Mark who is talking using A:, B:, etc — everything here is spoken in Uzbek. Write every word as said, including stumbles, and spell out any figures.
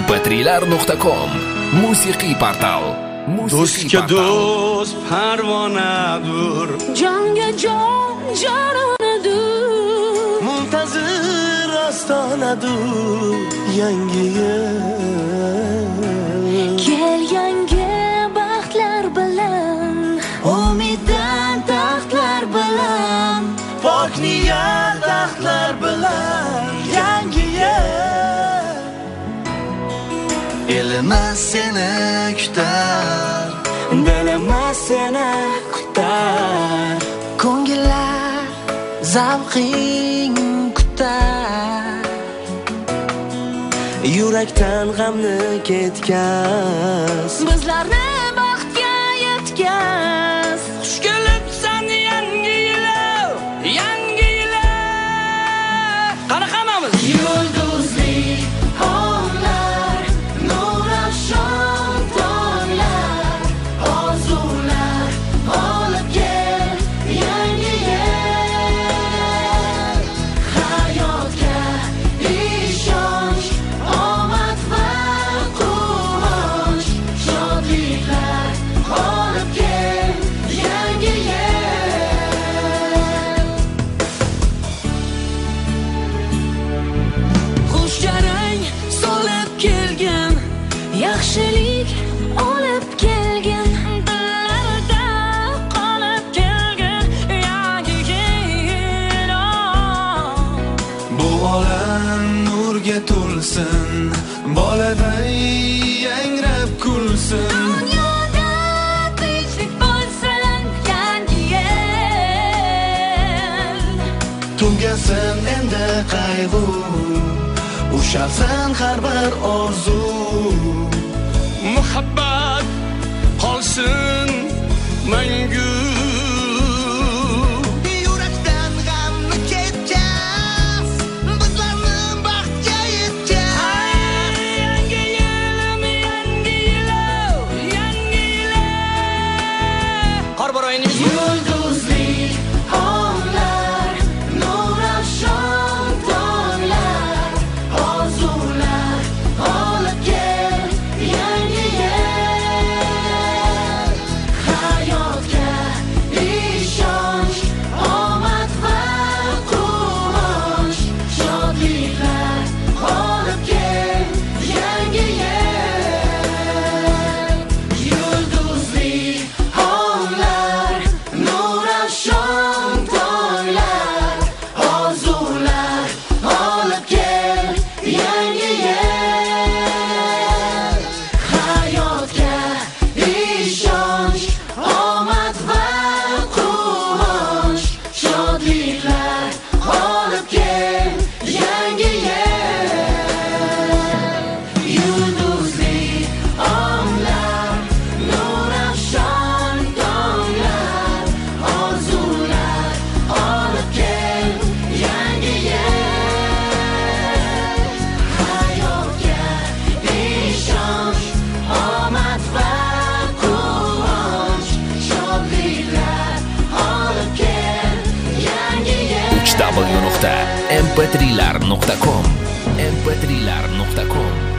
A: em p trilar nuqta com musiqiy portal.
B: Do'stga do'st parvonadur,
C: jonga jon janonadur,
B: muntazir ostonadur yangi yil.
C: kel yangi baxtlar bilan, umiddan taxtlar bilan,
B: Pok niyat taxtlar bilan yangi yil. Elimiz seni kutar,
C: dilimiz seni kutar, ko'ngillar zavqing kutar,
B: yurakdan g'amni ketkaz,
C: bizlarni baxtga yetkaz.
D: Xush kelibsan yangi yil, yangi yil. Qani hammamiz
C: Yulduzli onlar, nurafshon tonglar, orzular olib kel yangi yil. Hayotga ishonch, omad va quvonch, shodliklar olib kel yangi yil. Xushjarang solib kelgan, yaxshilik olib kelgan, dillarda qolib kelgan yangi yil.
B: bu olam nurga to'lsin, boladay yangrab kulsin.
C: Dunyoda tinchlik bo'lsin yangi yil.
B: Tugasin endi qayg'u, ushalsin har bir orzu.
D: muhabbat qolsin mangu.
B: Yurakdan g'amni ketkaz, bizlarni baxtga yetkaz.
D: Yangi yilim, yangi yil, yangi yil. Qor bor o'yinimiz.
C: Yulduzli onlar, nurafshon tonglar, orzular olib kel yangi yil. Hayotga ishonch, omad va quvonch, shodliklar olib kel yangi yil. Yulduzli onlar, nurafshon tonglar, orzular olib kel yangi yil. Hayotga ishonch, omad va quvonch, shodliklar olib kel yangi yil. Yulduzli onlar, nurafshon tonglar, orzular olib kel yangi yil. Hayotga ishonch, omad va quvonch, shodliklar olib kel yangi yil.
A: w nuqta m p trilar nuqta com m p trilar nuqta com